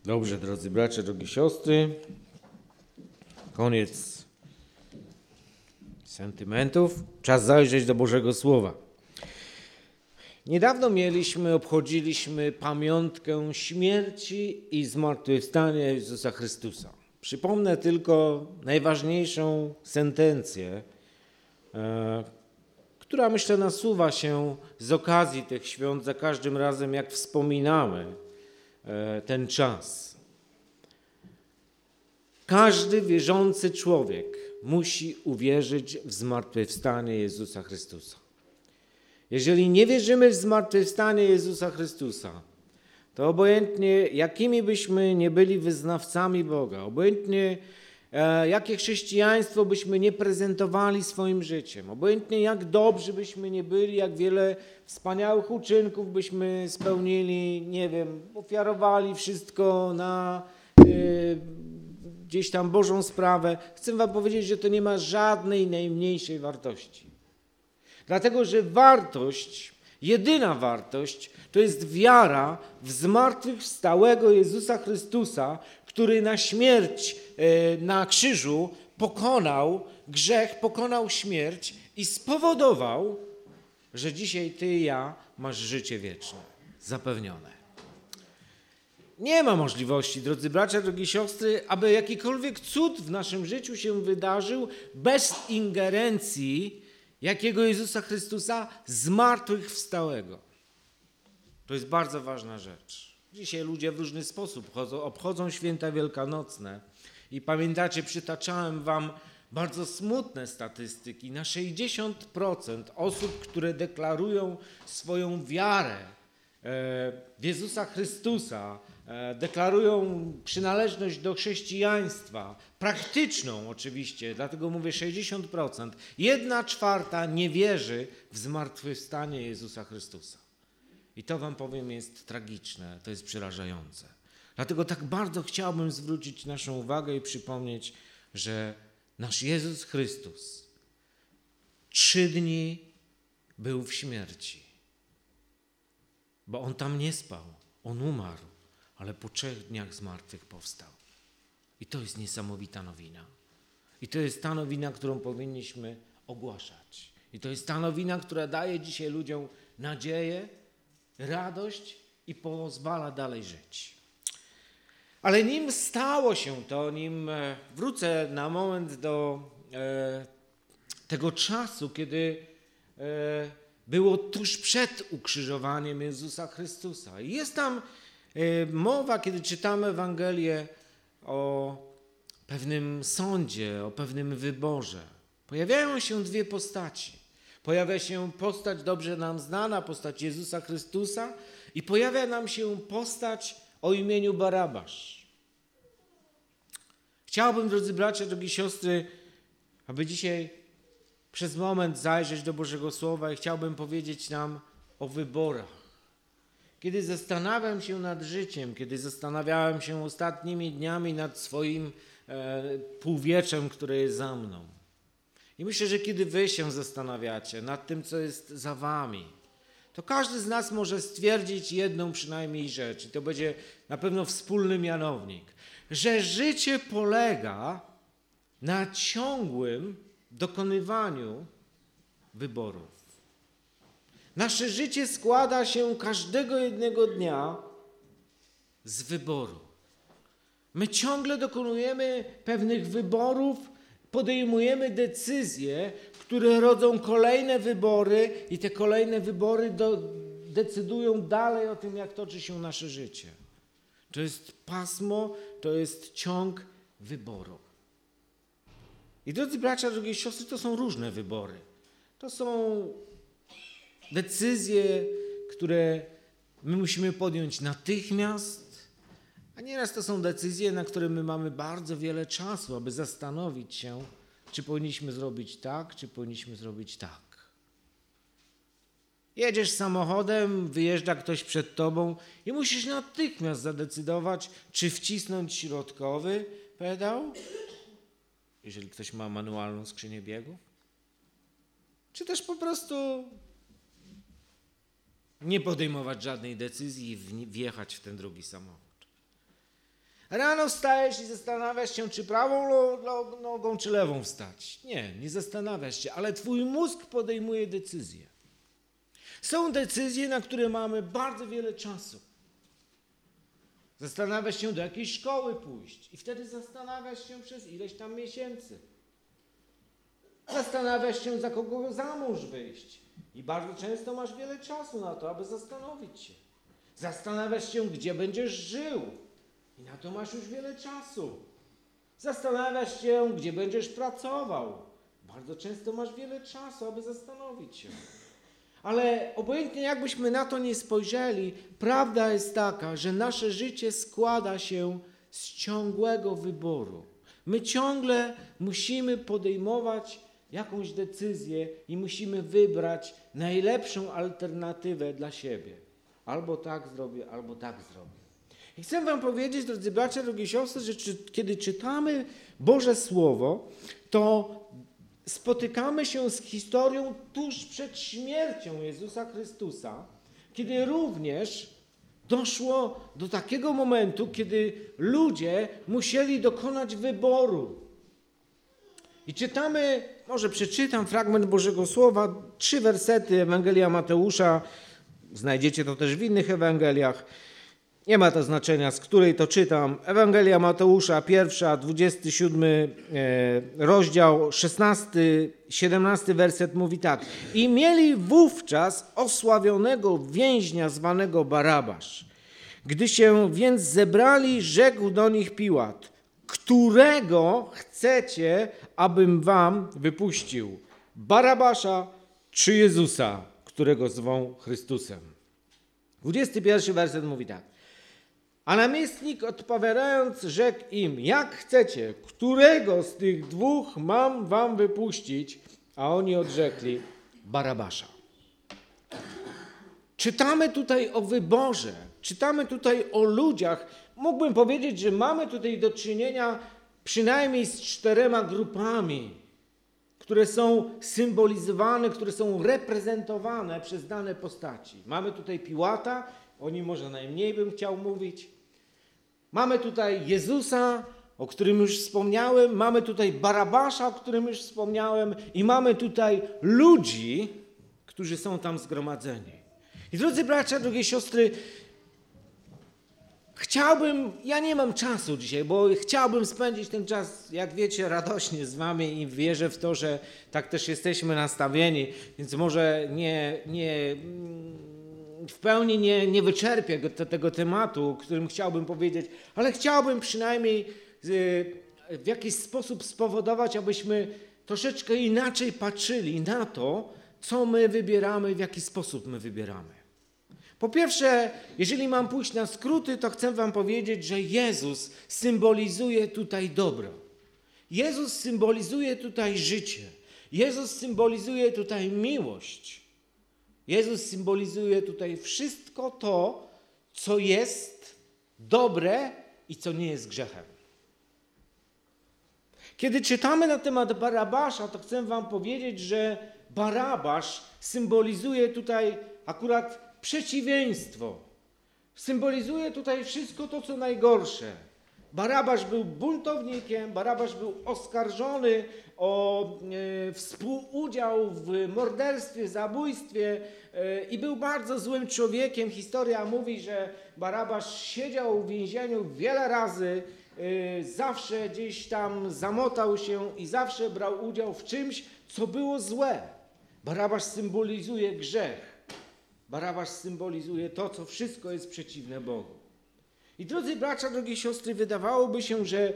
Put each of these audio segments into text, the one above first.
Dobrze, drodzy bracia, drogie siostry. Koniec sentymentów. Czas zajrzeć do Bożego Słowa. Niedawno obchodziliśmy pamiątkę śmierci i zmartwychwstania Jezusa Chrystusa. Przypomnę tylko najważniejszą sentencję, która myślę nasuwa się z okazji tych świąt za każdym razem, jak wspominamy ten czas. Każdy wierzący człowiek musi uwierzyć w zmartwychwstanie Jezusa Chrystusa. Jeżeli nie wierzymy w zmartwychwstanie Jezusa Chrystusa, to obojętnie jakimi byśmy nie byli wyznawcami Boga, obojętnie jakie chrześcijaństwo byśmy nie prezentowali swoim życiem, obojętnie jak dobrzy byśmy nie byli, jak wiele wspaniałych uczynków byśmy spełnili, nie wiem, ofiarowali wszystko na gdzieś tam Bożą sprawę, chcę wam powiedzieć, że to nie ma żadnej najmniejszej wartości. Dlatego, że jedyna wartość, to jest wiara w zmartwychwstałego Jezusa Chrystusa, który na śmierć na krzyżu pokonał grzech, pokonał śmierć i spowodował, że dzisiaj ty i ja masz życie wieczne, zapewnione. Nie ma możliwości, drodzy bracia, drogie siostry, aby jakikolwiek cud w naszym życiu się wydarzył bez ingerencji jakiego Jezusa Chrystusa zmartwychwstałego. To jest bardzo ważna rzecz. Dzisiaj ludzie w różny sposób obchodzą święta wielkanocne i pamiętacie, przytaczałem wam bardzo smutne statystyki. Na 60% osób, które deklarują swoją wiarę w Jezusa Chrystusa, deklarują przynależność do chrześcijaństwa, praktyczną oczywiście, dlatego mówię 60%, 1/4 nie wierzy w zmartwychwstanie Jezusa Chrystusa. I to wam powiem jest tragiczne, to jest przerażające. Dlatego tak bardzo chciałbym zwrócić naszą uwagę i przypomnieć, że nasz Jezus Chrystus 3 dni był w śmierci, bo On tam nie spał, On umarł, ale po 3 dniach zmartwych powstał. I to jest niesamowita nowina. I to jest ta nowina, którą powinniśmy ogłaszać. I to jest ta nowina, która daje dzisiaj ludziom nadzieję, radość i pozwala dalej żyć. Ale nim stało się to, nim wrócę na moment do tego czasu, kiedy było tuż przed ukrzyżowaniem Jezusa Chrystusa. I jest tam mowa, kiedy czytamy Ewangelię, o pewnym sądzie, o pewnym wyborze. Pojawiają się 2 postaci. Pojawia się postać dobrze nam znana, postać Jezusa Chrystusa i pojawia nam się postać o imieniu Barabasz. Chciałbym, drodzy bracia, drogie siostry, aby dzisiaj przez moment zajrzeć do Bożego Słowa i chciałbym powiedzieć nam o wyborach. Kiedy zastanawiam się nad życiem, kiedy zastanawiałem się ostatnimi dniami nad swoim półwieczem, które jest za mną. I myślę, że kiedy wy się zastanawiacie nad tym, co jest za wami, to każdy z nas może stwierdzić jedną przynajmniej rzecz. I to będzie na pewno wspólny mianownik. Że życie polega na ciągłym dokonywaniu wyborów. Nasze życie składa się każdego jednego dnia z wyboru. My ciągle dokonujemy pewnych wyborów, podejmujemy decyzje, które rodzą kolejne wybory i te kolejne wybory decydują dalej o tym, jak toczy się nasze życie. To jest pasmo, to jest ciąg wyboru. I drodzy bracia, drogie siostry, to są różne wybory. To są decyzje, które my musimy podjąć natychmiast, a nieraz to są decyzje, na które my mamy bardzo wiele czasu, aby zastanowić się, czy powinniśmy zrobić tak, czy powinniśmy zrobić tak. Jedziesz samochodem, wyjeżdża ktoś przed tobą i musisz natychmiast zadecydować, czy wcisnąć środkowy pedał, jeżeli ktoś ma manualną skrzynię biegów, czy też po prostu nie podejmować żadnej decyzji i wjechać w ten drugi samochód. Rano wstajesz i zastanawiasz się, czy prawą nogą, czy lewą wstać. Nie zastanawiasz się, ale twój mózg podejmuje decyzje. Są decyzje, na które mamy bardzo wiele czasu. Zastanawiasz się, do jakiej szkoły pójść i wtedy zastanawiasz się przez ileś tam miesięcy. Zastanawiasz się, za kogo za mąż wyjść i bardzo często masz wiele czasu na to, aby zastanowić się. Zastanawiasz się, gdzie będziesz żył i na to masz już wiele czasu. Zastanawiasz się, gdzie będziesz pracował. Bardzo często masz wiele czasu, aby zastanowić się. Ale obojętnie jakbyśmy na to nie spojrzeli, prawda jest taka, że nasze życie składa się z ciągłego wyboru. My ciągle musimy podejmować jakąś decyzję i musimy wybrać najlepszą alternatywę dla siebie. Albo tak zrobię, albo tak zrobię. I chcę wam powiedzieć, drodzy bracia, drogie siostry, że kiedy czytamy Boże Słowo, to spotykamy się z historią tuż przed śmiercią Jezusa Chrystusa, kiedy również doszło do takiego momentu, kiedy ludzie musieli dokonać wyboru. I czytamy, może przeczytam fragment Bożego Słowa, 3 wersety Ewangelia Mateusza, znajdziecie to też w innych Ewangeliach. Nie ma to znaczenia, z której to czytam. Ewangelia Mateusza, 1, 27 rozdział, 16, 17 werset mówi tak. I mieli wówczas osławionego więźnia zwanego Barabasz. Gdy się więc zebrali, rzekł do nich Piłat, którego chcecie, abym wam wypuścił? Barabasza czy Jezusa, którego zwą Chrystusem? 21 werset mówi tak. A namiestnik odpowiadając rzekł im, jak chcecie, którego z tych dwóch mam wam wypuścić? A oni odrzekli, Barabasza. Czytamy tutaj o wyborze, czytamy tutaj o ludziach. Mógłbym powiedzieć, że mamy tutaj do czynienia przynajmniej z 4 grupami, które są symbolizowane, które są reprezentowane przez dane postaci. Mamy tutaj Piłata, o nim może najmniej bym chciał mówić. Mamy tutaj Jezusa, o którym już wspomniałem. Mamy tutaj Barabasza, o którym już wspomniałem. I mamy tutaj ludzi, którzy są tam zgromadzeni. I drodzy bracia, drogie siostry, ja nie mam czasu dzisiaj, bo chciałbym spędzić ten czas, jak wiecie, radośnie z wami i wierzę w to, że tak też jesteśmy nastawieni, więc może w pełni nie wyczerpię tego tematu, o którym chciałbym powiedzieć, ale chciałbym przynajmniej w jakiś sposób spowodować, abyśmy troszeczkę inaczej patrzyli na to, co my wybieramy, w jaki sposób my wybieramy. Po pierwsze, jeżeli mam pójść na skróty, to chcę wam powiedzieć, że Jezus symbolizuje tutaj dobro. Jezus symbolizuje tutaj życie. Jezus symbolizuje tutaj miłość. Jezus symbolizuje tutaj wszystko to, co jest dobre i co nie jest grzechem. Kiedy czytamy na temat Barabasza, to chcę wam powiedzieć, że Barabasz symbolizuje tutaj akurat przeciwieństwo. Symbolizuje tutaj wszystko to, co najgorsze. Barabasz był buntownikiem, Barabasz był oskarżony o współudział w morderstwie, zabójstwie i był bardzo złym człowiekiem. Historia mówi, że Barabasz siedział w więzieniu wiele razy, zawsze gdzieś tam zamotał się i zawsze brał udział w czymś, co było złe. Barabasz symbolizuje grzech. Barabasz symbolizuje to, co wszystko jest przeciwne Bogu. I drodzy bracia, drogie siostry, wydawałoby się, że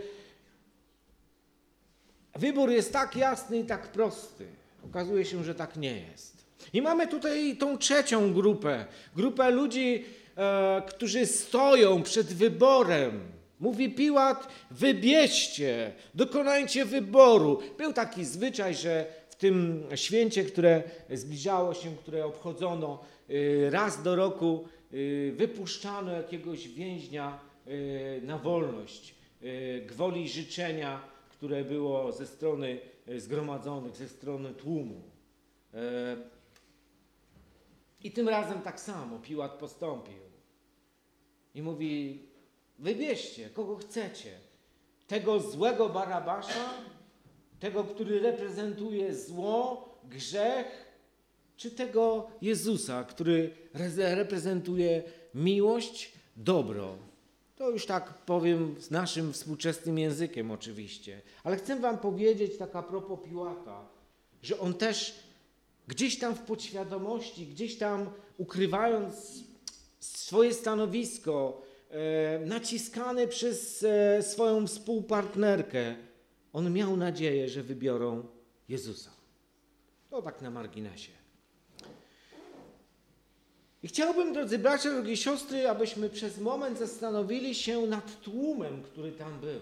wybór jest tak jasny i tak prosty. Okazuje się, że tak nie jest. I mamy tutaj tą trzecią grupę ludzi, którzy stoją przed wyborem. Mówi Piłat, wybierzcie, dokonajcie wyboru. Był taki zwyczaj, że w tym święcie, które zbliżało się, które obchodzono raz do roku, wypuszczano jakiegoś więźnia na wolność, gwoli życzenia, które było ze strony zgromadzonych, ze strony tłumu. I tym razem tak samo Piłat postąpił. I mówi, wybierzcie, kogo chcecie. Tego złego Barabasza, tego, który reprezentuje zło, grzech, czy tego Jezusa, który reprezentuje miłość, dobro. To już tak powiem z naszym współczesnym językiem oczywiście. Ale chcę wam powiedzieć tak a propos Piłata, że on też gdzieś tam w podświadomości, gdzieś tam ukrywając swoje stanowisko, naciskany przez swoją współpartnerkę, on miał nadzieję, że wybiorą Jezusa. To tak na marginesie. I chciałbym, drodzy bracia, drogie siostry, abyśmy przez moment zastanowili się nad tłumem, który tam był.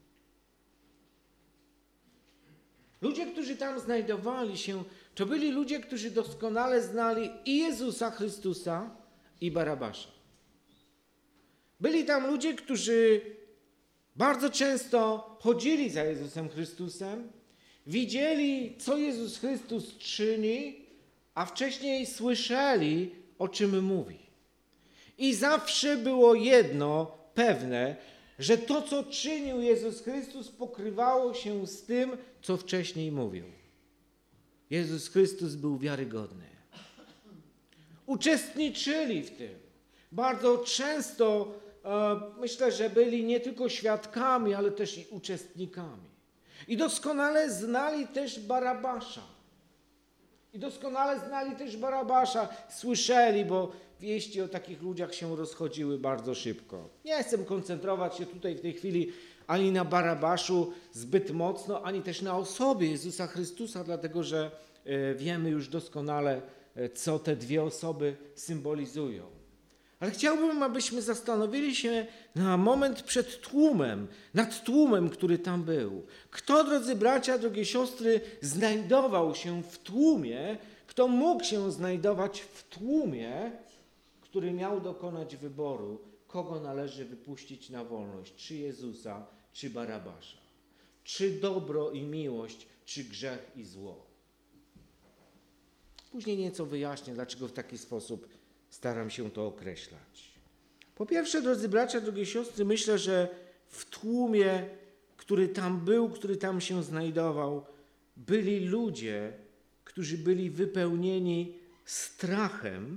Ludzie, którzy tam znajdowali się, to byli ludzie, którzy doskonale znali i Jezusa Chrystusa, i Barabasza. Byli tam ludzie, którzy bardzo często chodzili za Jezusem Chrystusem, widzieli, co Jezus Chrystus czyni, a wcześniej słyszeli, o czym mówi. I zawsze było jedno pewne, że to, co czynił Jezus Chrystus, pokrywało się z tym, co wcześniej mówił. Jezus Chrystus był wiarygodny. Uczestniczyli w tym. Bardzo często myślę, że byli nie tylko świadkami, ale też i uczestnikami. I doskonale znali też Barabasza. Słyszeli, bo wieści o takich ludziach się rozchodziły bardzo szybko. Nie chcę koncentrować się tutaj w tej chwili ani na Barabaszu zbyt mocno, ani też na osobie Jezusa Chrystusa, dlatego że wiemy już doskonale, co te dwie osoby symbolizują. Ale chciałbym, abyśmy zastanowili się na moment nad tłumem, który tam był. Kto, drodzy bracia, drogie siostry, znajdował się w tłumie, kto mógł się znajdować w tłumie, który miał dokonać wyboru, kogo należy wypuścić na wolność, czy Jezusa, czy Barabasza, czy dobro i miłość, czy grzech i zło. Później nieco wyjaśnię, dlaczego w taki sposób staram się to określać. Po pierwsze, drodzy bracia, drogie siostry, myślę, że w tłumie, który tam był, który tam się znajdował, byli ludzie, którzy byli wypełnieni strachem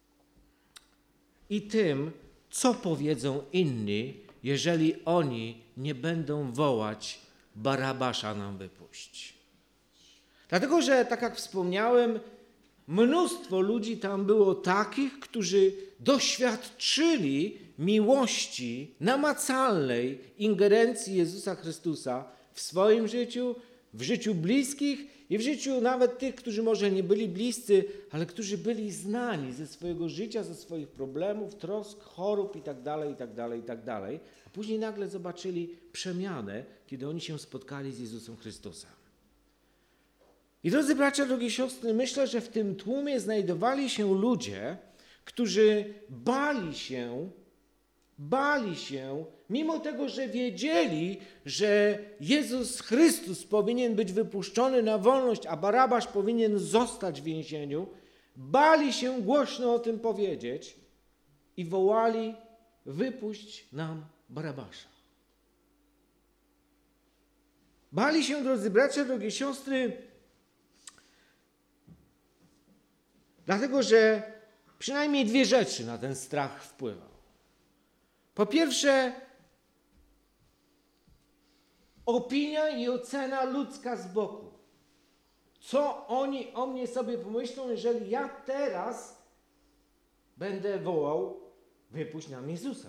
i tym, co powiedzą inni, jeżeli oni nie będą wołać: Barabasza nam wypuść. Dlatego, że tak jak wspomniałem, mnóstwo ludzi tam było takich, którzy doświadczyli miłości namacalnej ingerencji Jezusa Chrystusa w swoim życiu, w życiu bliskich i w życiu nawet tych, którzy może nie byli bliscy, ale którzy byli znani ze swojego życia, ze swoich problemów, trosk, chorób itd., itd., itd. A później nagle zobaczyli przemianę, kiedy oni się spotkali z Jezusem Chrystusem. I drodzy bracia, drogie siostry, myślę, że w tym tłumie znajdowali się ludzie, którzy bali się, mimo tego, że wiedzieli, że Jezus Chrystus powinien być wypuszczony na wolność, a Barabasz powinien zostać w więzieniu, bali się głośno o tym powiedzieć i wołali: wypuść nam Barabasza. Bali się, drodzy bracia, drogie siostry, dlatego, że przynajmniej dwie rzeczy na ten strach wpływał. Po pierwsze, opinia i ocena ludzka z boku. Co oni o mnie sobie pomyślą, jeżeli ja teraz będę wołał: wypuść nam Jezusa.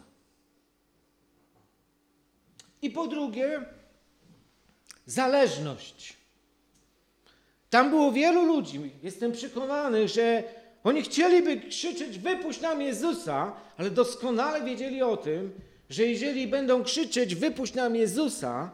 I po drugie, zależność. Tam było wielu ludzi, jestem przekonany, że oni chcieliby krzyczeć: wypuść nam Jezusa, ale doskonale wiedzieli o tym, że jeżeli będą krzyczeć: wypuść nam Jezusa,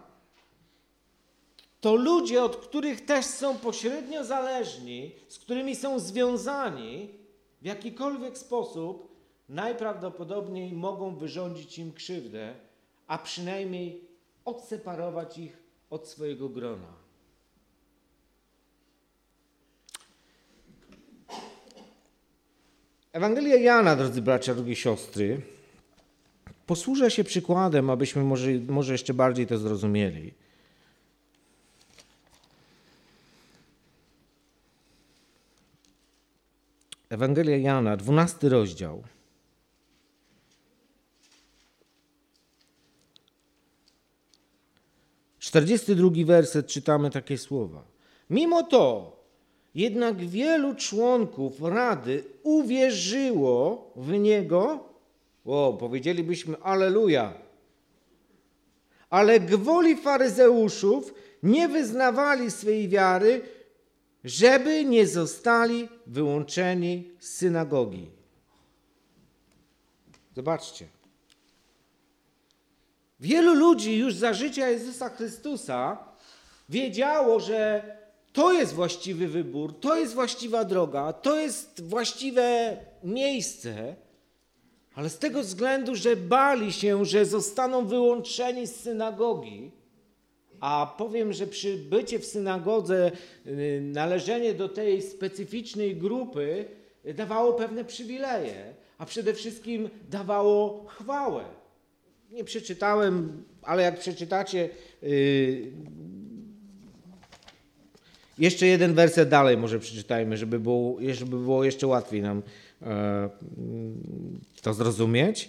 to ludzie, od których też są pośrednio zależni, z którymi są związani w jakikolwiek sposób, najprawdopodobniej mogą wyrządzić im krzywdę, a przynajmniej odseparować ich od swojego grona. Ewangelia Jana, drodzy bracia, drogie siostry, Posłużę się przykładem, abyśmy może jeszcze bardziej to zrozumieli. Ewangelia Jana, 12 rozdział. 42 werset czytamy takie słowa. Mimo to jednak wielu członków Rady uwierzyło w Niego. Powiedzielibyśmy alleluja. Ale gwoli faryzeuszów nie wyznawali swej wiary, żeby nie zostali wyłączeni z synagogi. Zobaczcie. Wielu ludzi już za życia Jezusa Chrystusa wiedziało, że to jest właściwy wybór, to jest właściwa droga, to jest właściwe miejsce, ale z tego względu, że bali się, że zostaną wyłączeni z synagogi, a powiem, że bycie w synagodze, należenie do tej specyficznej grupy dawało pewne przywileje, a przede wszystkim dawało chwałę. Nie przeczytałem, ale jak przeczytacie, jeszcze jeden werset dalej może przeczytajmy, żeby było jeszcze łatwiej nam to zrozumieć.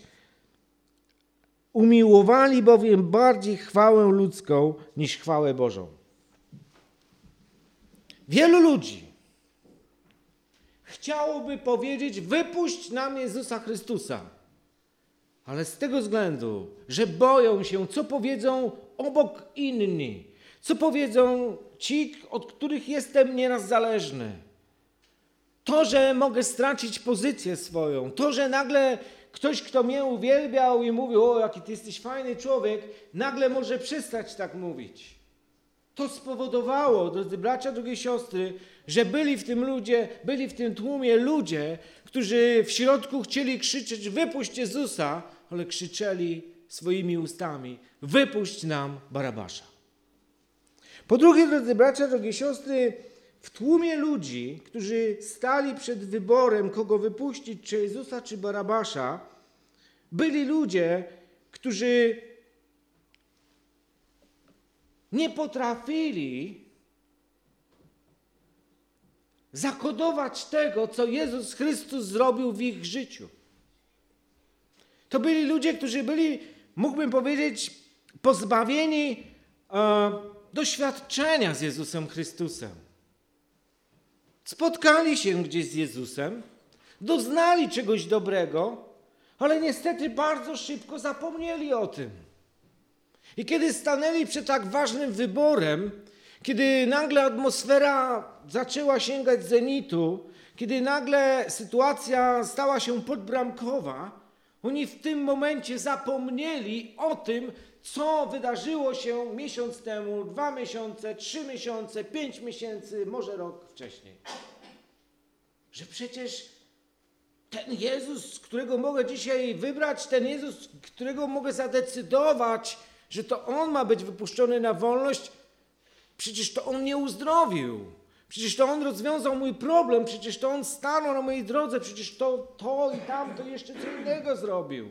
Umiłowali bowiem bardziej chwałę ludzką niż chwałę Bożą. Wielu ludzi chciałoby powiedzieć: wypuść nam Jezusa Chrystusa. Ale z tego względu, że boją się, co powiedzą obok inni, co powiedzą ci, od których jestem nieraz zależny. To, że mogę stracić pozycję swoją, to, że nagle ktoś, kto mnie uwielbiał i mówił: o, jaki ty jesteś fajny człowiek, nagle może przestać tak mówić. To spowodowało, drodzy bracia, drogie siostry, że byli w tym tłumie ludzie, którzy w środku chcieli krzyczeć: wypuść Jezusa, ale krzyczeli swoimi ustami: wypuść nam Barabasza. Po drugie, drodzy bracia, drogie siostry, w tłumie ludzi, którzy stali przed wyborem, kogo wypuścić, czy Jezusa, czy Barabasza, byli ludzie, którzy nie potrafili zakodować tego, co Jezus Chrystus zrobił w ich życiu. To byli ludzie, którzy byli, mógłbym powiedzieć, pozbawieni doświadczenia z Jezusem Chrystusem. Spotkali się gdzieś z Jezusem, doznali czegoś dobrego, ale niestety bardzo szybko zapomnieli o tym. I kiedy stanęli przed tak ważnym wyborem, kiedy nagle atmosfera zaczęła sięgać zenitu, kiedy nagle sytuacja stała się podbramkowa, oni w tym momencie zapomnieli o tym, co wydarzyło się miesiąc temu, 2 miesiące, 3 miesiące, 5 miesięcy, może rok wcześniej. Że przecież ten Jezus, którego mogę dzisiaj wybrać, ten Jezus, którego mogę zadecydować, że to On ma być wypuszczony na wolność, przecież to On mnie uzdrowił. Przecież to On rozwiązał mój problem, przecież to On stanął na mojej drodze, przecież to i tamto jeszcze co innego zrobił.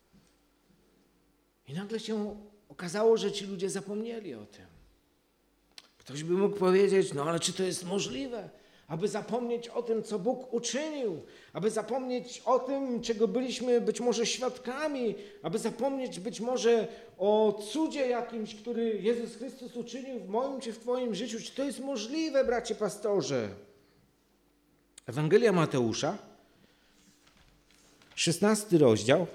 I nagle się okazało, że ci ludzie zapomnieli o tym. Ktoś by mógł powiedzieć: no ale czy to jest możliwe, aby zapomnieć o tym, co Bóg uczynił, aby zapomnieć o tym, czego byliśmy być może świadkami, aby zapomnieć być może o cudzie jakimś, który Jezus Chrystus uczynił w moim czy w twoim życiu. Czy to jest możliwe, bracie pastorze? Ewangelia Mateusza, 16 rozdział.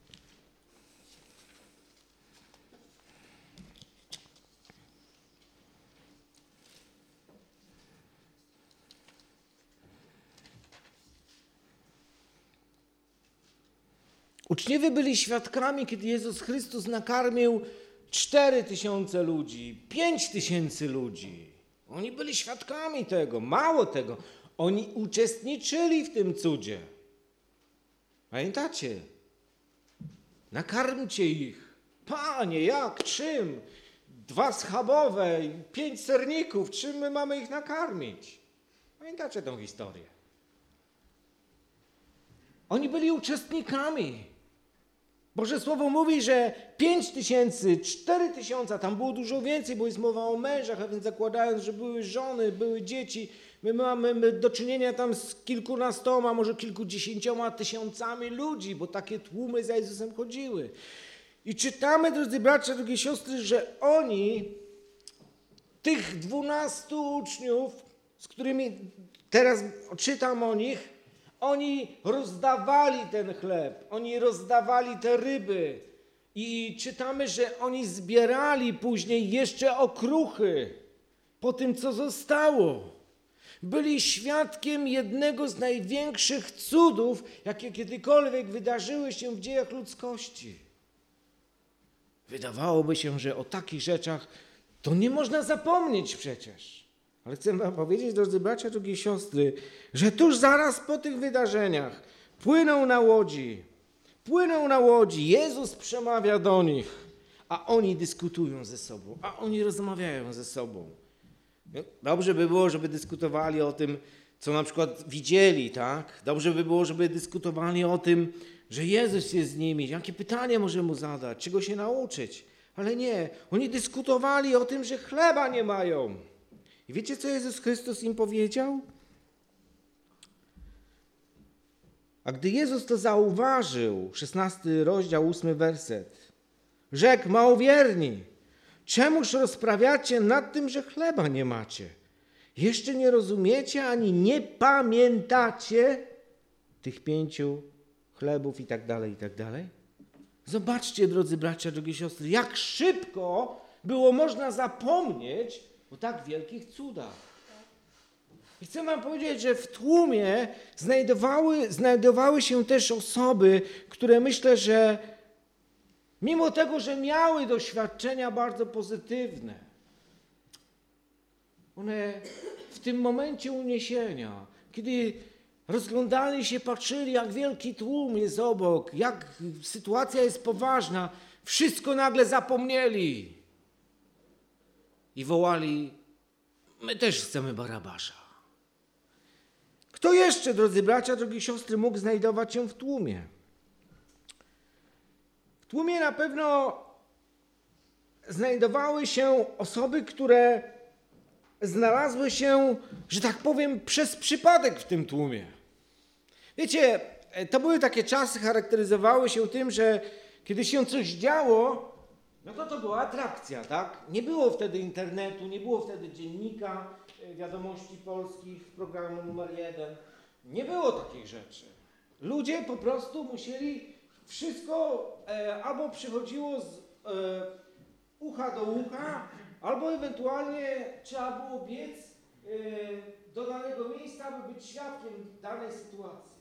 Uczniowie byli świadkami, kiedy Jezus Chrystus nakarmił 4000 ludzi, 5000 ludzi. Oni byli świadkami tego. Mało tego, oni uczestniczyli w tym cudzie. Pamiętacie? Nakarmcie ich. Panie, jak? Czym? 2 schabowe, 5 serników. Czym my mamy ich nakarmić? Pamiętacie tę historię? Oni byli uczestnikami. Boże Słowo mówi, że 5000, 4000, tam było dużo więcej, bo jest mowa o mężach, a więc zakładając, że były żony, były dzieci, my mamy do czynienia tam z kilkunastoma, może kilkudziesięcioma tysiącami ludzi, bo takie tłumy za Jezusem chodziły. I czytamy, drodzy bracia, drogie siostry, że oni, tych 12 uczniów, z którymi teraz czytam o nich, oni rozdawali ten chleb, oni rozdawali te ryby i czytamy, że oni zbierali później jeszcze okruchy po tym, co zostało. Byli świadkiem jednego z największych cudów, jakie kiedykolwiek wydarzyły się w dziejach ludzkości. Wydawałoby się, że o takich rzeczach to nie można zapomnieć przecież. Ale chcę wam powiedzieć, drodzy bracia, drogie siostry, że tuż zaraz po tych wydarzeniach płyną na łodzi, Jezus przemawia do nich, a oni dyskutują ze sobą, a oni rozmawiają ze sobą. Dobrze by było, żeby dyskutowali o tym, co na przykład widzieli, tak? Dobrze by było, żeby dyskutowali o tym, że Jezus jest z nimi, jakie pytanie może mu zadać, czego się nauczyć. Ale nie, oni dyskutowali o tym, że chleba nie mają. I wiecie, co Jezus Chrystus im powiedział? A gdy Jezus to zauważył, 16 rozdział, 8 werset, rzekł: małowierni, czemuż rozprawiacie nad tym, że chleba nie macie? Jeszcze nie rozumiecie, ani nie pamiętacie tych 5 chlebów i tak dalej, i tak dalej? Zobaczcie, drodzy bracia, drogie siostry, jak szybko było można zapomnieć o tak wielkich cudach. I chcę wam powiedzieć, że w tłumie znajdowały się też osoby, które myślę, że mimo tego, że miały doświadczenia bardzo pozytywne, one w tym momencie uniesienia, kiedy rozglądali się, patrzyli, jak wielki tłum jest obok, jak sytuacja jest poważna, wszystko nagle zapomnieli i wołali: my też chcemy Barabasza. Kto jeszcze, drodzy bracia, drogie siostry, mógł znajdować się w tłumie? W tłumie na pewno znajdowały się osoby, które znalazły się, że tak powiem, przez przypadek w tym tłumie. Wiecie, to były takie czasy, charakteryzowały się tym, że kiedy się coś działo, no to była atrakcja, tak? Nie było wtedy internetu, nie było wtedy dziennika, wiadomości polskich, programu numer 1. Nie było takich rzeczy. Ludzie po prostu musieli wszystko, albo przychodziło z ucha do ucha, albo ewentualnie trzeba było biec do danego miejsca, aby być świadkiem danej sytuacji.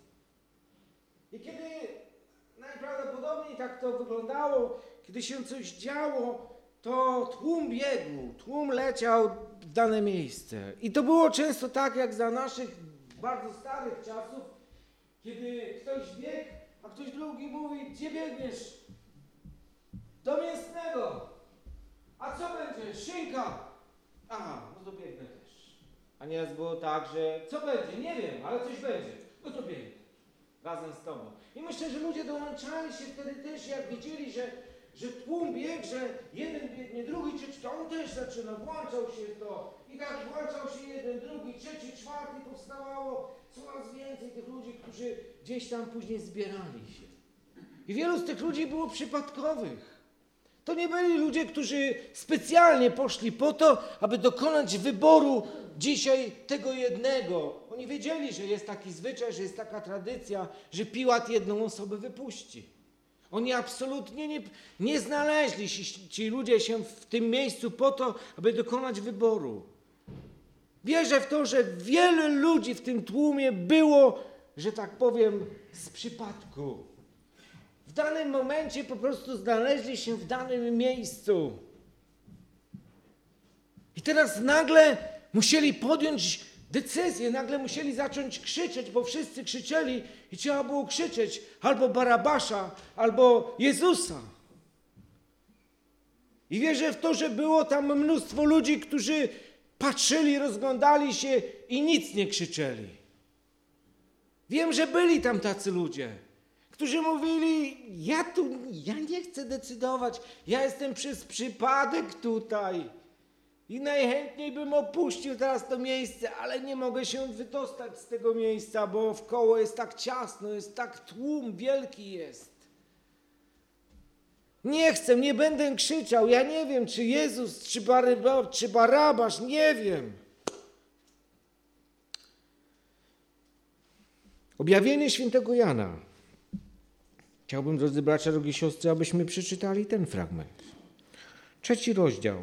I kiedy najprawdopodobniej tak to wyglądało, kiedy się coś działo, to tłum biegł, tłum leciał w dane miejsce. I to było często tak, jak za naszych bardzo starych czasów, kiedy ktoś biegł, a ktoś drugi mówi: gdzie biegniesz? Do mięsnego. A co będzie? Szynka. Aha, no to biegnę też. A nieraz było tak, że co będzie? Nie wiem, ale coś będzie. No to biegnę. Razem z tobą. I myślę, że ludzie dołączali się wtedy też, jak widzieli, że tłum biegł, że jeden biegnie, drugi, trzeci, to on też zaczyna, włączał się w to. I tak włączał się jeden, drugi, trzeci, czwarty, powstawało coraz więcej tych ludzi, którzy gdzieś tam później zbierali się. I wielu z tych ludzi było przypadkowych. To nie byli ludzie, którzy specjalnie poszli po to, aby dokonać wyboru dzisiaj tego jednego. Oni wiedzieli, że jest taki zwyczaj, że jest taka tradycja, że Piłat jedną osobę wypuści. Oni absolutnie nie znaleźli się, ci ludzie się w tym miejscu po to, aby dokonać wyboru. Wierzę w to, że wiele ludzi w tym tłumie było, że tak powiem, z przypadku. W danym momencie po prostu znaleźli się w danym miejscu. I teraz nagle musieli podjąć decyzję, nagle musieli zacząć krzyczeć, bo wszyscy krzyczeli i trzeba było krzyczeć albo Barabasza, albo Jezusa. I wierzę w to, że było tam mnóstwo ludzi, którzy patrzyli, rozglądali się i nic nie krzyczeli. Wiem, że byli tam tacy ludzie, którzy mówili, ja nie chcę decydować, ja jestem przez przypadek tutaj i najchętniej bym opuścił teraz to miejsce, ale nie mogę się wydostać z tego miejsca, bo wkoło jest tak ciasno, jest tak tłum wielki jest. Nie chcę, nie będę krzyczał, ja nie wiem, czy Jezus, czy Barabasz, nie wiem. Objawienie świętego Jana. Chciałbym, drodzy bracia, drogie siostry, abyśmy przeczytali ten fragment. 3 rozdział.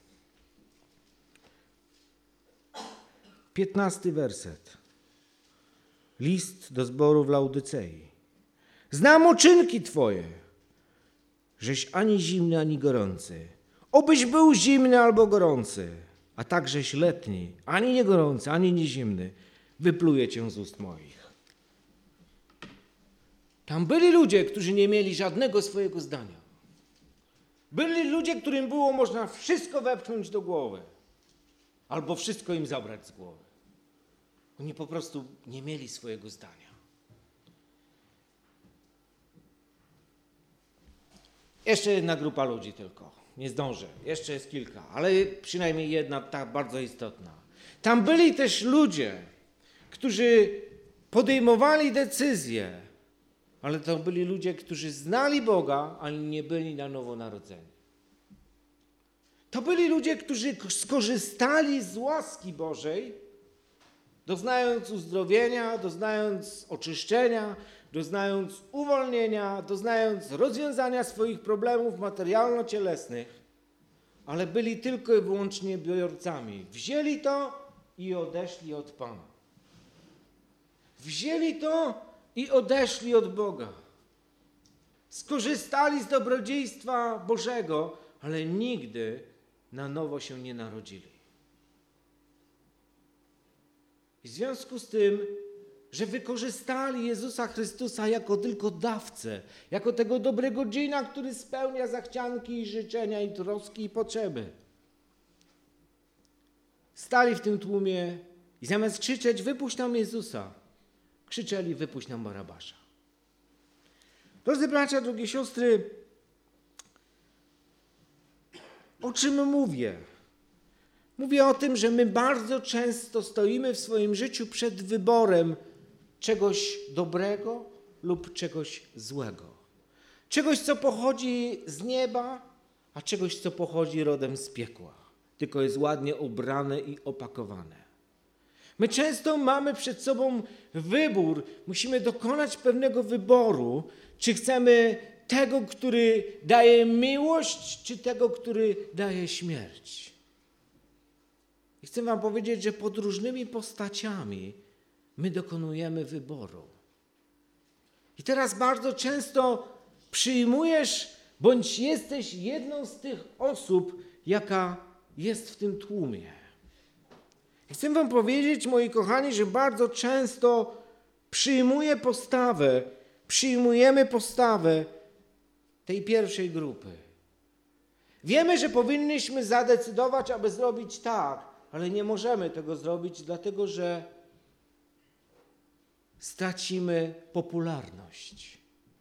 15 werset. List do zboru w Laodycei. Znam uczynki Twoje, żeś ani zimny, ani gorący. Obyś był zimny albo gorący, a takżeś letni, ani nie gorący, ani nie zimny. Wypluję Cię z ust moich. Tam byli ludzie, którzy nie mieli żadnego swojego zdania. Byli ludzie, którym było można wszystko wepchnąć do głowy. Albo wszystko im zabrać z głowy. Oni po prostu nie mieli swojego zdania. Jeszcze jedna grupa ludzi tylko. Nie zdążę. Jeszcze jest kilka, ale przynajmniej jedna tak bardzo istotna. Tam byli też ludzie, którzy podejmowali decyzje, ale to byli ludzie, którzy znali Boga, ale nie byli na nowo narodzeni. To byli ludzie, którzy skorzystali z łaski Bożej, doznając uzdrowienia, doznając oczyszczenia, doznając uwolnienia, doznając rozwiązania swoich problemów materialno-cielesnych, ale byli tylko i wyłącznie biorcami. Wzięli to i odeszli od Pana. Wzięli to i odeszli od Boga. Skorzystali z dobrodziejstwa Bożego, ale nigdy na nowo się nie narodzili. I w związku z tym, że wykorzystali Jezusa Chrystusa jako tylko dawcę, jako tego dobrego dżina, który spełnia zachcianki i życzenia i troski i potrzeby. Stali w tym tłumie i zamiast krzyczeć, wypuść nam Jezusa, krzyczeli, wypuść nam Barabasza. Drodzy bracia, drogie siostry, o czym mówię? Mówię o tym, że my bardzo często stoimy w swoim życiu przed wyborem czegoś dobrego lub czegoś złego. Czegoś, co pochodzi z nieba, a czegoś, co pochodzi rodem z piekła. Tylko jest ładnie ubrane i opakowane. My często mamy przed sobą wybór, musimy dokonać pewnego wyboru, czy chcemy tego, który daje miłość, czy tego, który daje śmierć. I chcę wam powiedzieć, że pod różnymi postaciami my dokonujemy wyboru. I teraz bardzo często przyjmujesz, bądź jesteś jedną z tych osób, jaka jest w tym tłumie. I chcę wam powiedzieć, moi kochani, że bardzo często przyjmujemy postawę tej pierwszej grupy. Wiemy, że powinniśmy zadecydować, aby zrobić tak, ale nie możemy tego zrobić, dlatego że stracimy popularność.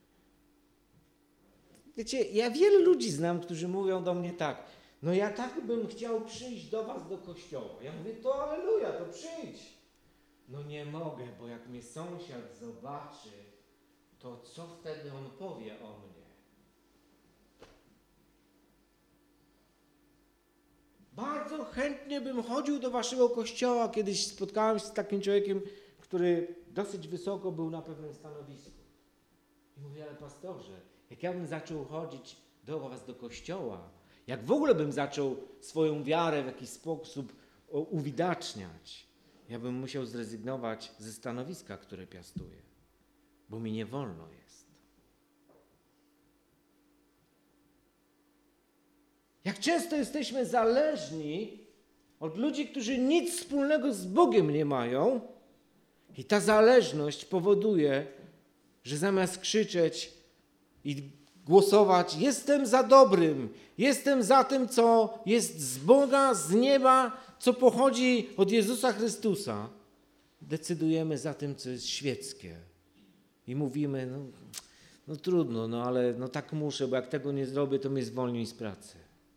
Wiecie, ja wielu ludzi znam, którzy mówią do mnie tak, no ja tak bym chciał przyjść do was do kościoła. Ja mówię, to alleluja, to przyjdź. No nie mogę, bo jak mnie sąsiad zobaczy, to co wtedy on powie o mnie? Bardzo chętnie bym chodził do waszego kościoła. Kiedyś spotkałem się z takim człowiekiem, który dosyć wysoko był na pewnym stanowisku. I mówię, ale pastorze, jak ja bym zaczął chodzić do was do kościoła, jak w ogóle bym zaczął swoją wiarę w jakiś sposób uwidaczniać, ja bym musiał zrezygnować ze stanowiska, które piastuję, bo mi nie wolno jest. Jak często jesteśmy zależni od ludzi, którzy nic wspólnego z Bogiem nie mają i ta zależność powoduje, że zamiast krzyczeć i głosować, jestem za dobrym, jestem za tym, co jest z Boga, z nieba, co pochodzi od Jezusa Chrystusa, decydujemy za tym, co jest świeckie. I mówimy, no no trudno, no ale no tak muszę, bo jak tego nie zrobię, to mnie zwolnią z pracy.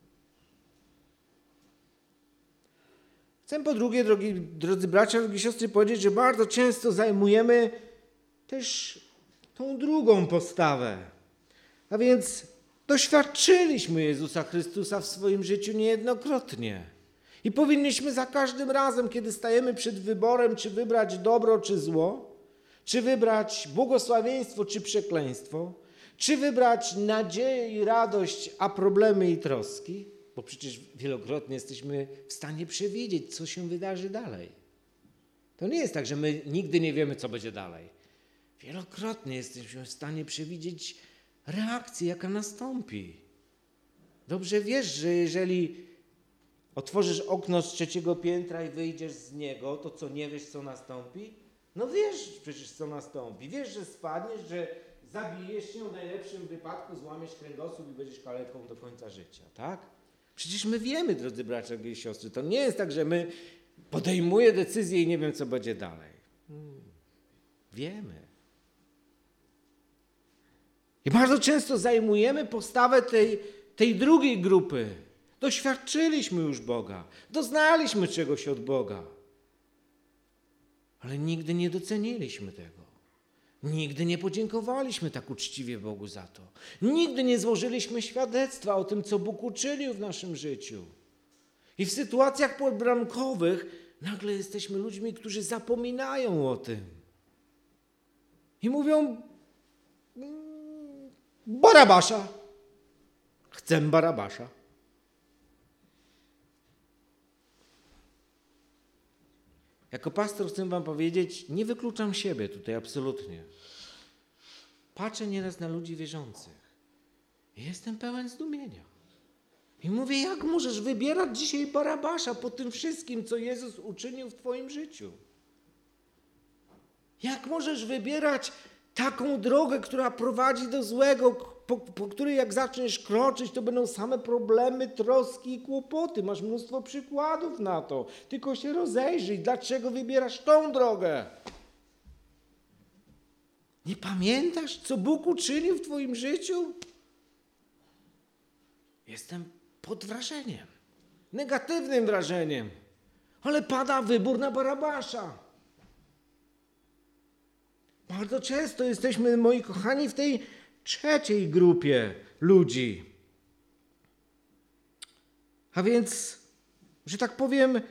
Chcę po drugie, drodzy bracia, drogie siostry, powiedzieć, że bardzo często zajmujemy też tą drugą postawę. A więc doświadczyliśmy Jezusa Chrystusa w swoim życiu niejednokrotnie. I powinniśmy za każdym razem, kiedy stajemy przed wyborem, czy wybrać dobro, czy zło, czy wybrać błogosławieństwo, czy przekleństwo, czy wybrać nadzieję i radość, a problemy i troski, bo przecież wielokrotnie jesteśmy w stanie przewidzieć, co się wydarzy dalej. To nie jest tak, że my nigdy nie wiemy, co będzie dalej. Wielokrotnie jesteśmy w stanie przewidzieć reakcję, jaka nastąpi. Dobrze wiesz, że jeżeli otworzysz okno z 3. piętra i wyjdziesz z niego, to co, nie wiesz, co nastąpi? No wiesz przecież, co nastąpi. Wiesz, że spadniesz, że zabijesz się, w najlepszym wypadku złamiesz kręgosłup i będziesz kaleką do końca życia, tak? Przecież my wiemy, drodzy bracia i siostry, to nie jest tak, że my podejmujemy decyzję i nie wiem, co będzie dalej. Wiemy. I bardzo często zajmujemy postawę tej drugiej grupy. Doświadczyliśmy już Boga, doznaliśmy czegoś od Boga, ale nigdy nie doceniliśmy tego. Nigdy nie podziękowaliśmy tak uczciwie Bogu za to. Nigdy nie złożyliśmy świadectwa o tym, co Bóg uczynił w naszym życiu. I w sytuacjach podbramkowych nagle jesteśmy ludźmi, którzy zapominają o tym. I mówią: Barabasza. Chcę Barabasza. Jako pastor chcę wam powiedzieć, nie wykluczam siebie tutaj absolutnie. Patrzę nieraz na ludzi wierzących i jestem pełen zdumienia. I mówię, jak możesz wybierać dzisiaj Barabasza po tym wszystkim, co Jezus uczynił w twoim życiu? Jak możesz wybierać taką drogę, która prowadzi do złego, po której jak zaczniesz kroczyć, to będą same problemy, troski i kłopoty. Masz mnóstwo przykładów na to. Tylko się rozejrzyj, dlaczego wybierasz tą drogę. Nie pamiętasz, co Bóg uczynił w twoim życiu? Jestem pod wrażeniem, negatywnym wrażeniem, ale pada wybór na Barabasza. Bardzo często jesteśmy, moi kochani, w tej trzeciej grupie ludzi. A więc, że tak powiem,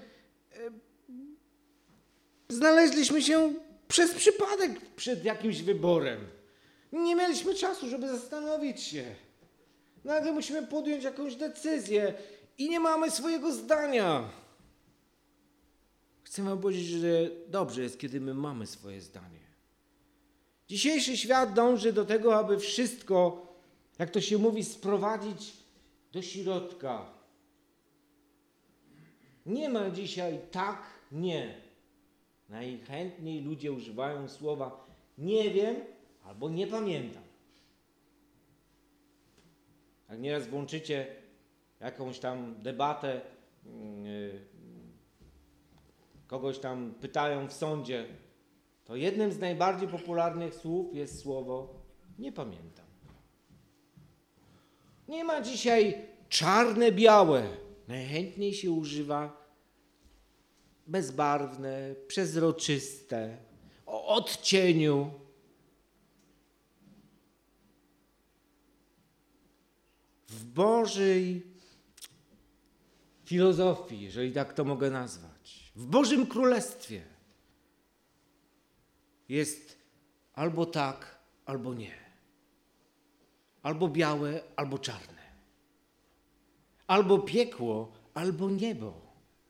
znaleźliśmy się przez przypadek przed jakimś wyborem. Nie mieliśmy czasu, żeby zastanowić się. Nagle musimy podjąć jakąś decyzję i nie mamy swojego zdania. Chcę wam powiedzieć, że dobrze jest, kiedy my mamy swoje zdanie. Dzisiejszy świat dąży do tego, aby wszystko, jak to się mówi, sprowadzić do środka. Nie ma dzisiaj tak, nie. Najchętniej ludzie używają słowa nie wiem albo nie pamiętam. Jak nieraz włączycie jakąś tam debatę, kogoś tam pytają w sądzie, to jednym z najbardziej popularnych słów jest słowo nie pamiętam. Nie ma dzisiaj czarne-białe. Najchętniej się używa bezbarwne, przezroczyste, o odcieniu. W Bożej filozofii, jeżeli tak to mogę nazwać, w Bożym Królestwie jest albo tak, albo nie. Albo białe, albo czarne. Albo piekło, albo niebo.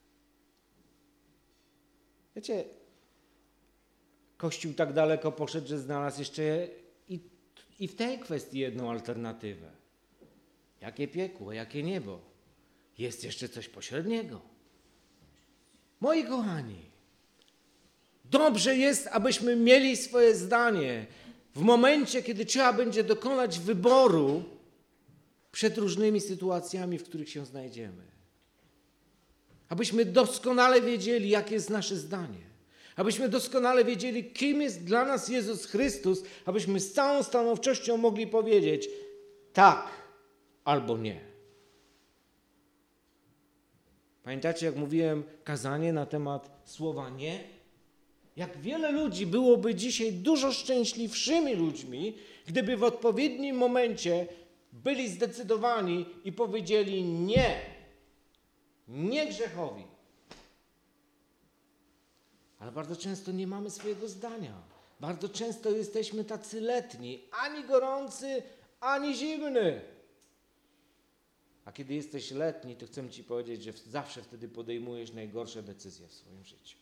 Wiecie, Kościół tak daleko poszedł, że znalazł jeszcze i w tej kwestii jedną alternatywę. Jakie piekło, jakie niebo? Jest jeszcze coś pośredniego. Moi kochani, dobrze jest, abyśmy mieli swoje zdanie w momencie, kiedy trzeba będzie dokonać wyboru przed różnymi sytuacjami, w których się znajdziemy. Abyśmy doskonale wiedzieli, jakie jest nasze zdanie. Abyśmy doskonale wiedzieli, kim jest dla nas Jezus Chrystus, abyśmy z całą stanowczością mogli powiedzieć tak albo nie. Pamiętacie, jak mówiłem kazanie na temat słowa nie? Jak wiele ludzi byłoby dzisiaj dużo szczęśliwszymi ludźmi, gdyby w odpowiednim momencie byli zdecydowani i powiedzieli nie. Nie grzechowi. Ale bardzo często nie mamy swojego zdania. Bardzo często jesteśmy tacy letni, ani gorący, ani zimny. A kiedy jesteś letni, to chcę ci powiedzieć, że zawsze wtedy podejmujesz najgorsze decyzje w swoim życiu.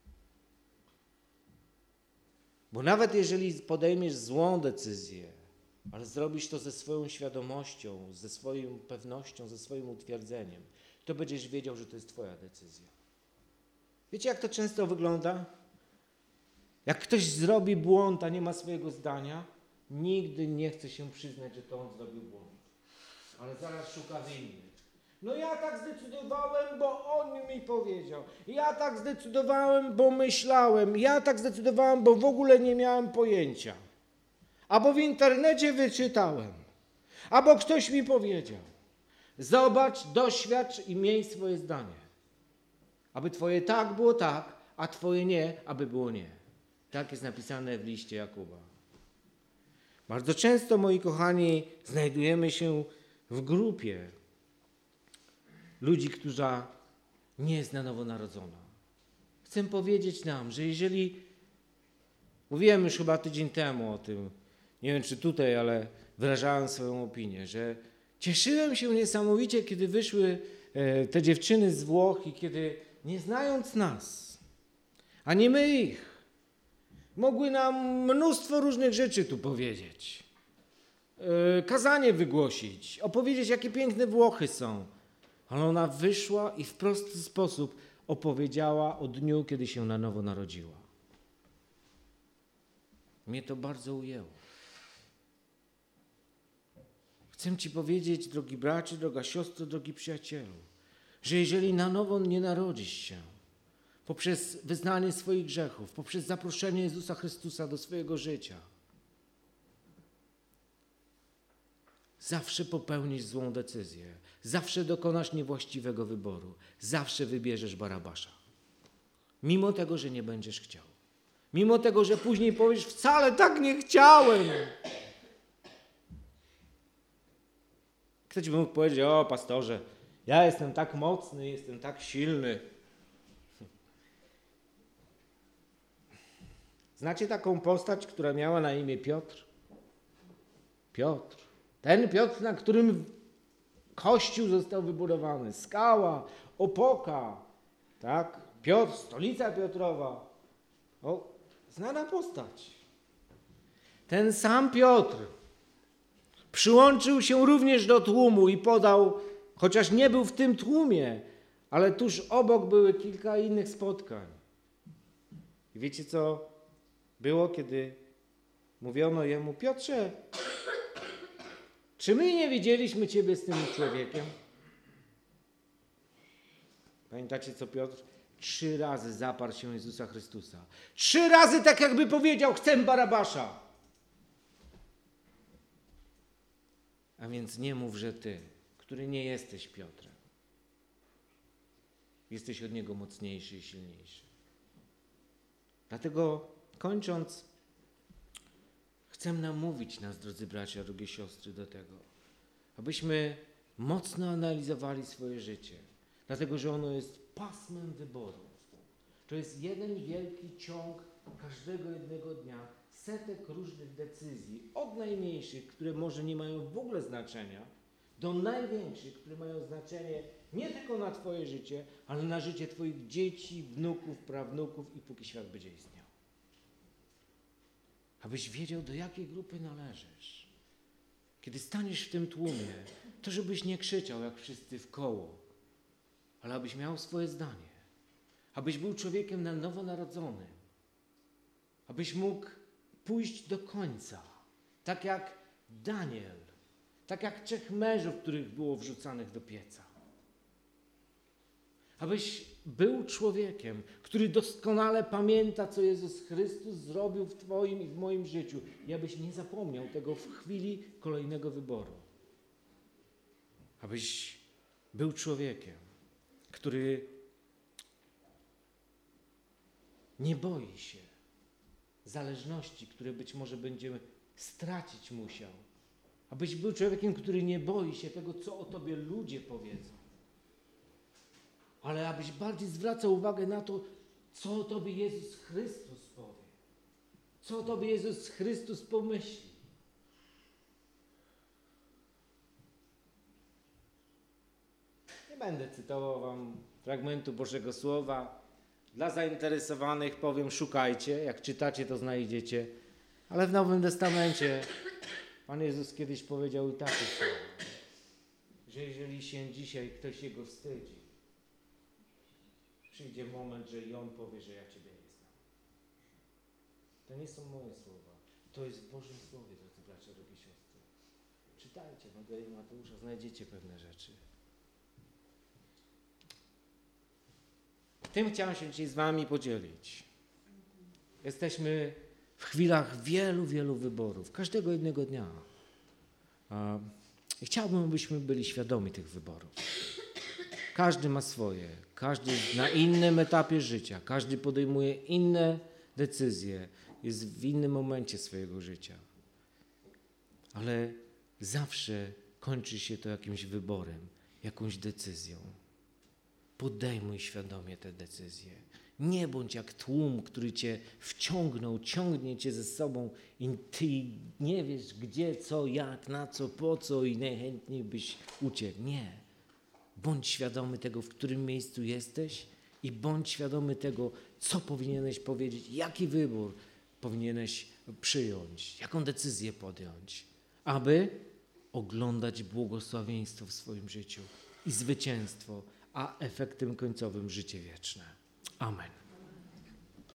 Bo nawet jeżeli podejmiesz złą decyzję, ale zrobisz to ze swoją świadomością, ze swoją pewnością, ze swoim utwierdzeniem, to będziesz wiedział, że to jest twoja decyzja. Wiecie, jak to często wygląda? Jak ktoś zrobi błąd, a nie ma swojego zdania, nigdy nie chce się przyznać, że to on zrobił błąd. Ale zaraz szuka winnych. No ja tak zdecydowałem, bo on mi powiedział. Ja tak zdecydowałem, bo myślałem. Ja tak zdecydowałem, bo w ogóle nie miałem pojęcia. Albo w internecie wyczytałem. Albo ktoś mi powiedział. Zobacz, doświadcz i miej swoje zdanie. Aby twoje tak było tak, a twoje nie, aby było nie. Tak jest napisane w liście Jakuba. Bardzo często, moi kochani, znajdujemy się w grupie ludzi, która nie jest na nowo narodzona. Chcę powiedzieć nam, że jeżeli, mówiłem już chyba tydzień temu o tym, nie wiem czy tutaj, ale wyrażałem swoją opinię, że cieszyłem się niesamowicie, kiedy wyszły te dziewczyny z Włoch i kiedy nie znając nas, a nie my ich, mogły nam mnóstwo różnych rzeczy tu powiedzieć. Kazanie wygłosić, opowiedzieć, jakie piękne Włochy są. Ale ona wyszła i w prosty sposób opowiedziała o dniu, kiedy się na nowo narodziła. Mnie to bardzo ujęło. Chcę ci powiedzieć, drogi bracie, droga siostro, drogi przyjacielu, że jeżeli na nowo nie narodzisz się poprzez wyznanie swoich grzechów, poprzez zaproszenie Jezusa Chrystusa do swojego życia, zawsze popełnisz złą decyzję, zawsze dokonasz niewłaściwego wyboru, zawsze wybierzesz Barabasza. Mimo tego, że nie będziesz chciał. Mimo tego, że później powiesz, wcale tak nie chciałem. Ktoś by mógł powiedzieć, o pastorze, ja jestem tak mocny, jestem tak silny. Znacie taką postać, która miała na imię Piotr? Piotr. Ten Piotr, na którym Kościół został wybudowany. Skała, opoka, tak? Piotr, stolica Piotrowa. O, znana postać. Ten sam Piotr przyłączył się również do tłumu i podał, chociaż nie był w tym tłumie, ale tuż obok były kilka innych spotkań. I wiecie co było, kiedy mówiono jemu, Piotrze, czy my nie widzieliśmy ciebie z tym człowiekiem? Pamiętacie, co Piotr? 3 razy zaparł się Jezusa Chrystusa. 3 razy tak jakby powiedział, chcę Barabasza. A więc nie mów, że ty, który nie jesteś Piotrem, jesteś od niego mocniejszy i silniejszy. Dlatego kończąc, chcę namówić nas, drodzy bracia, drogie siostry, do tego, abyśmy mocno analizowali swoje życie, dlatego że ono jest pasmem wyboru. To jest jeden wielki ciąg każdego jednego dnia, setek różnych decyzji, od najmniejszych, które może nie mają w ogóle znaczenia, do największych, które mają znaczenie nie tylko na twoje życie, ale na życie twoich dzieci, wnuków, prawnuków i póki świat będzie istniał. Abyś wiedział, do jakiej grupy należysz. Kiedy staniesz w tym tłumie, to żebyś nie krzyczał jak wszyscy w koło, ale abyś miał swoje zdanie. Abyś był człowiekiem na nowo narodzonym. Abyś mógł pójść do końca. Tak jak Daniel. Tak jak 3 mężów, których było wrzucanych do pieca. Abyś był człowiekiem, który doskonale pamięta, co Jezus Chrystus zrobił w Twoim i w moim życiu. I abyś nie zapomniał tego w chwili kolejnego wyboru. Abyś był człowiekiem, który nie boi się zależności, które być może będziemy stracić musiał. Abyś był człowiekiem, który nie boi się tego, co o Tobie ludzie powiedzą. Ale abyś bardziej zwracał uwagę na to, co o Tobie Jezus Chrystus powie. Co o Tobie Jezus Chrystus pomyśli. Nie będę cytował Wam fragmentu Bożego Słowa. Dla zainteresowanych powiem, szukajcie. Jak czytacie, to znajdziecie. Ale w Nowym Testamencie Pan Jezus kiedyś powiedział i takie słowa, że jeżeli się dzisiaj ktoś Jego wstydzi, przyjdzie moment, że i On powie, że ja Ciebie nie znam. To nie są moje słowa. To jest w Bożym Słowie, drodzy bracia, drogie siostry. Czytajcie Ewangelię Mateusza, znajdziecie pewne rzeczy. Tym chciałem się dzisiaj z Wami podzielić. Jesteśmy w chwilach wielu, wielu wyborów. Każdego jednego dnia. I chciałbym, abyśmy byli świadomi tych wyborów. Każdy ma swoje. Każdy na innym etapie życia. Każdy podejmuje inne decyzje. Jest w innym momencie swojego życia. Ale zawsze kończy się to jakimś wyborem, jakąś decyzją. Podejmuj świadomie te decyzje. Nie bądź jak tłum, który cię wciągnął, ciągnie cię ze sobą i ty nie wiesz gdzie, co, jak, na co, po co i najchętniej byś uciekł. Nie. Bądź świadomy tego, w którym miejscu jesteś i bądź świadomy tego, co powinieneś powiedzieć, jaki wybór powinieneś przyjąć, jaką decyzję podjąć, aby oglądać błogosławieństwo w swoim życiu i zwycięstwo, a efektem końcowym życie wieczne. Amen.